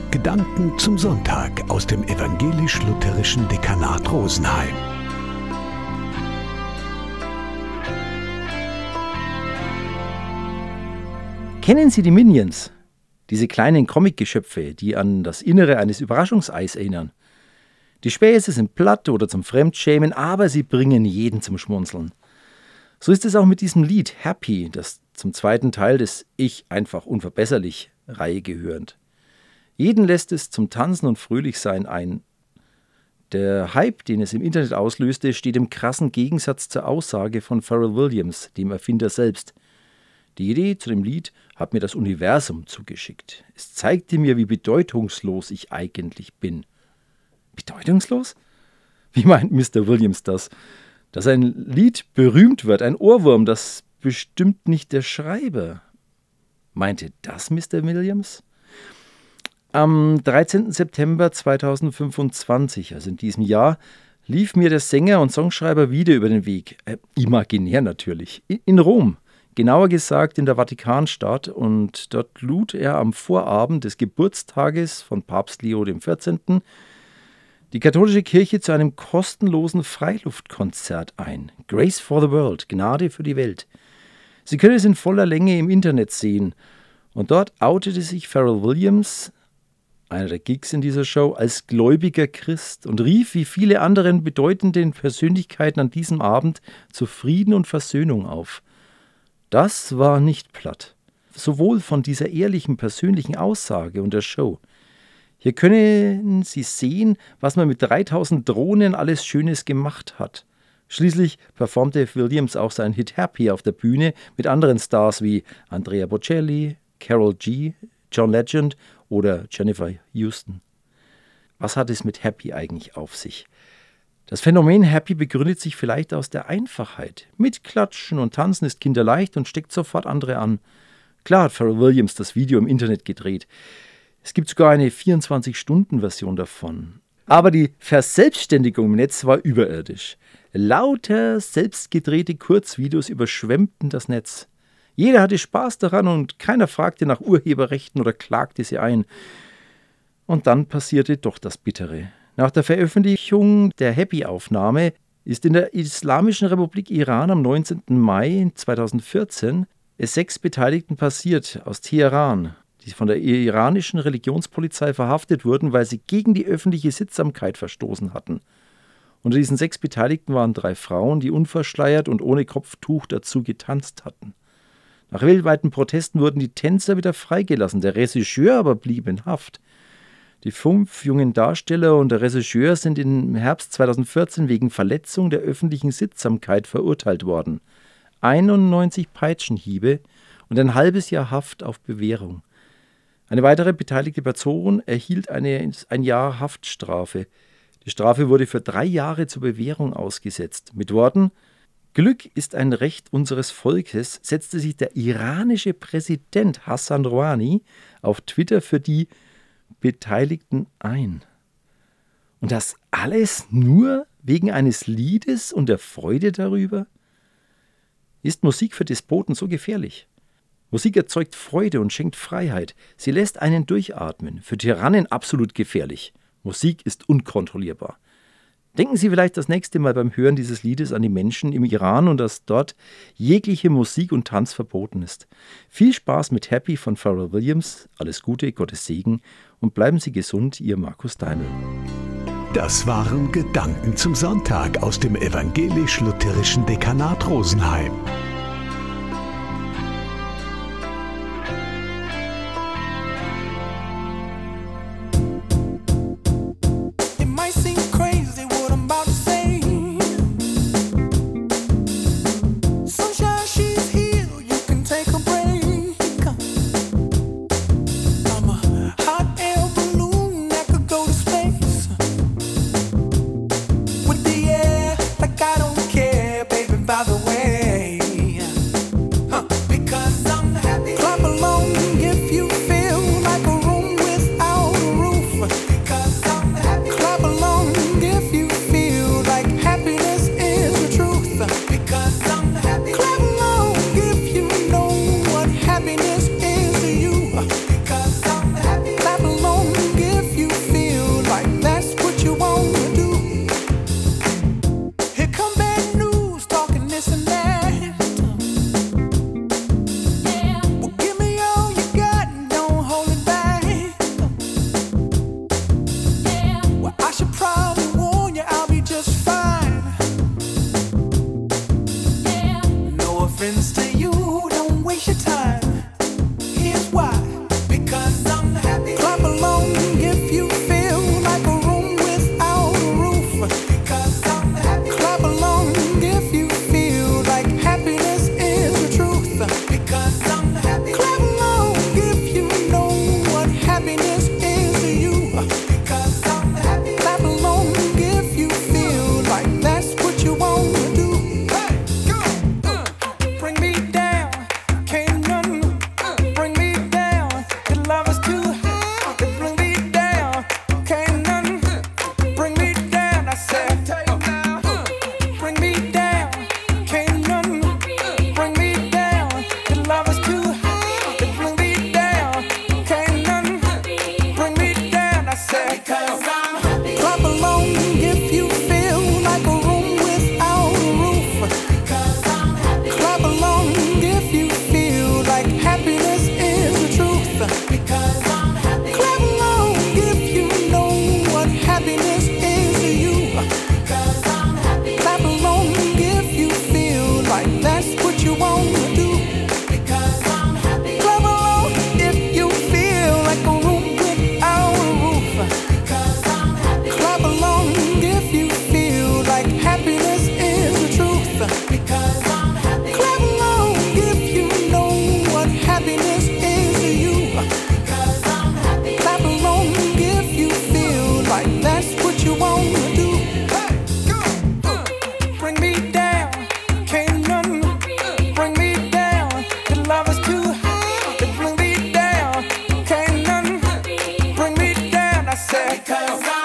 Gedanken zum Sonntag aus dem evangelisch-lutherischen Dekanat Rosenheim. Kennen Sie die Minions? Diese kleinen Comic-Geschöpfe, die an das Innere eines Überraschungseis erinnern. Die Späße sind platt oder zum Fremdschämen, aber sie bringen jeden zum Schmunzeln. So ist es auch mit diesem Lied Happy, das zum zweiten Teil des Ich einfach unverbesserlich Reihe gehörend. Jeden lässt es zum Tanzen und Fröhlichsein ein. Der Hype, den es im Internet auslöste, steht im krassen Gegensatz zur Aussage von Pharrell Williams, dem Erfinder selbst. Die Idee zu dem Lied hat mir das Universum zugeschickt. Es zeigte mir, wie bedeutungslos ich eigentlich bin. Bedeutungslos? Wie meint Mr. Williams das? Dass ein Lied berühmt wird, ein Ohrwurm, das bestimmt nicht der Schreiber. Meinte das Mr. Williams? Am 13. September 2025, also in diesem Jahr, lief mir der Sänger und Songschreiber wieder über den Weg. Imaginär natürlich. In Rom. Genauer gesagt in der Vatikanstadt. Und dort lud er am Vorabend des Geburtstages von Papst Leo XIV. Die katholische Kirche zu einem kostenlosen Freiluftkonzert ein. Grace for the World, Gnade für die Welt. Sie können es in voller Länge im Internet sehen. Und dort outete sich Pharrell Williams, einer der Gigs in dieser Show, als gläubiger Christ und rief wie viele andere bedeutende Persönlichkeiten an diesem Abend zu Frieden und Versöhnung auf. Das war nicht platt. Sowohl von dieser ehrlichen persönlichen Aussage und der Show. Hier können Sie sehen, was man mit 3000 Drohnen alles Schönes gemacht hat. Schließlich performte Williams auch seinen Hit Happy auf der Bühne mit anderen Stars wie Andrea Bocelli, Karol G., John Legend oder Jennifer Houston. Was hat es mit Happy eigentlich auf sich? Das Phänomen Happy begründet sich vielleicht aus der Einfachheit. Mit Klatschen und Tanzen ist kinderleicht und steckt sofort andere an. Klar hat Pharrell Williams das Video im Internet gedreht. Es gibt sogar eine 24-Stunden-Version davon. Aber die Verselbstständigung im Netz war überirdisch. Lauter selbstgedrehte Kurzvideos überschwemmten das Netz. Jeder hatte Spaß daran und keiner fragte nach Urheberrechten oder klagte sie ein. Und dann passierte doch das Bittere. Nach der Veröffentlichung der Happy-Aufnahme ist in der Islamischen Republik Iran am 19. Mai 2014 es 6 Beteiligten passiert aus Teheran, die von der iranischen Religionspolizei verhaftet wurden, weil sie gegen die öffentliche Sittsamkeit verstoßen hatten. Unter diesen 6 Beteiligten waren 3 Frauen, die unverschleiert und ohne Kopftuch dazu getanzt hatten. Nach weltweiten Protesten wurden die Tänzer wieder freigelassen, der Regisseur aber blieb in Haft. Die 5 jungen Darsteller und der Regisseur sind im Herbst 2014 wegen Verletzung der öffentlichen Sittsamkeit verurteilt worden. 91 Peitschenhiebe und ein halbes Jahr Haft auf Bewährung. Eine weitere beteiligte Person erhielt ein Jahr Haftstrafe. Die Strafe wurde für 3 Jahre zur Bewährung ausgesetzt. Mit Worten: Glück ist ein Recht unseres Volkes, setzte sich der iranische Präsident Hassan Rouhani auf Twitter für die Beteiligten ein. Und das alles nur wegen eines Liedes und der Freude darüber? Ist Musik für Despoten so gefährlich? Musik erzeugt Freude und schenkt Freiheit. Sie lässt einen durchatmen. Für Tyrannen absolut gefährlich. Musik ist unkontrollierbar. Denken Sie vielleicht das nächste Mal beim Hören dieses Liedes an die Menschen im Iran und dass dort jegliche Musik und Tanz verboten ist. Viel Spaß mit Happy von Pharrell Williams. Alles Gute, Gottes Segen und bleiben Sie gesund, Ihr Markus Daimel. Das waren Gedanken zum Sonntag aus dem evangelisch-lutherischen Dekanat Rosenheim. By the way, 'cause